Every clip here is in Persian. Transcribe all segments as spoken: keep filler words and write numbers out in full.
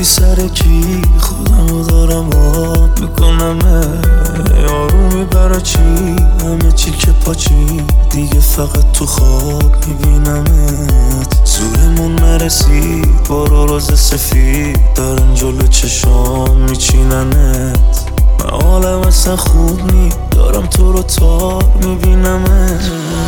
بودی سر کی خودمو دارم آب میکنم یارو میبره چی همه چی که پاچی دیگه فقط تو خواب میبینمت زورمون نرسید بارا روز سفید دارن جلو چشام میچیننت من حالم اصلا خوب نی دارم تو رو تار میبینمت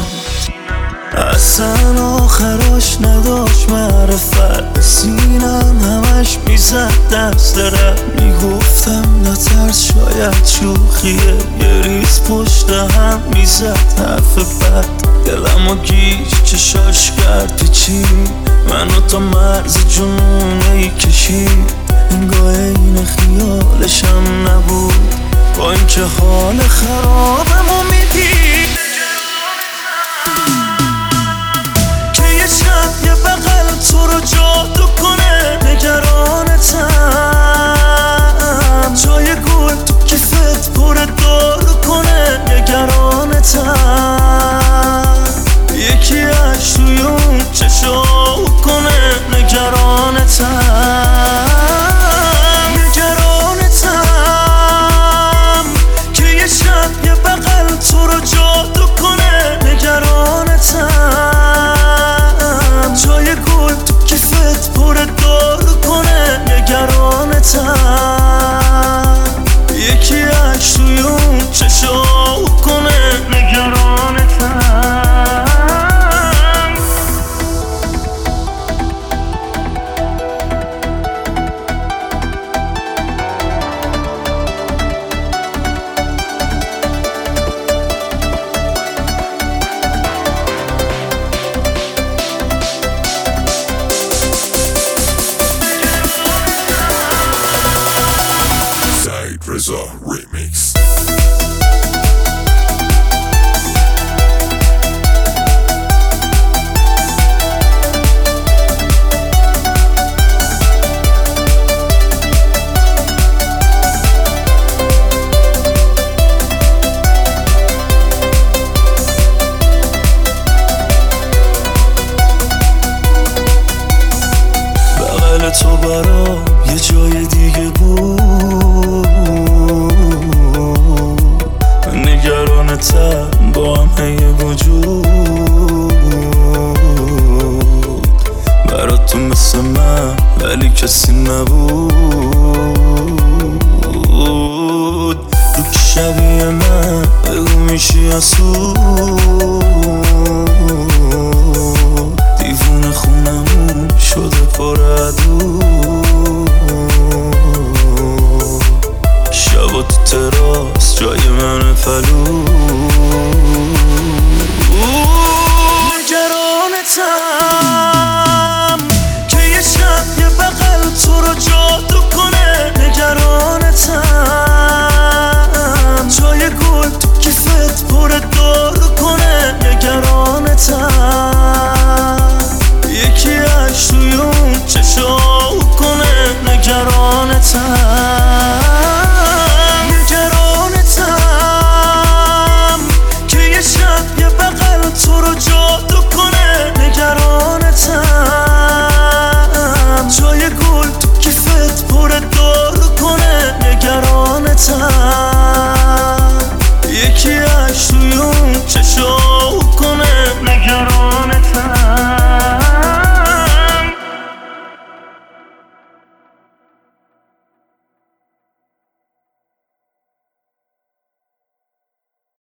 اصلا آخراش نداشت معرفت سینم همش میزد دست رد میگفتم نترس شاید شوخیه یه ریز پشت هم میزد حرف بد دلم و گیج چشاش کرد پیچی منو تا مرز جنونه ای کشید انگاه این خیالشم نبود با اینکه حال خرابمو میدید یه بغل تو رو جادو کنه نگرانتم جای گل تو کیفت پر دارو کنه نگرانتم یکی اش توی اون چشاو کنه نگرانتم نگرانتم که یه شب یه بغل تو رو جادو کنه نگرانتم جای گل تو کیفت پر دارو کنه نگرانتم یکی عکس توی اون چشاو کنه نگرانتم Remix. بغل تو برام یه جای دیگه بود نگرانتم با همه وجود برات تو مثل من ولی کسی نبود تو که شبیه من بگو میشی اسود دیوونه خونمون شده پر عدود شبا تو تراس جای من فلو نگرانتم که یه شب یه بغل تو رو جادو کنه نگرانتم جای گل تو کیفت پر دارو کنه نگرانتم یکی عکس توی اون چشاو کنه نگرانتم نگرانتم که یه شب یه بغل تو رو جادو کنه نگرانتم جای گل تو کیفت پر دارو کنه نگرانتم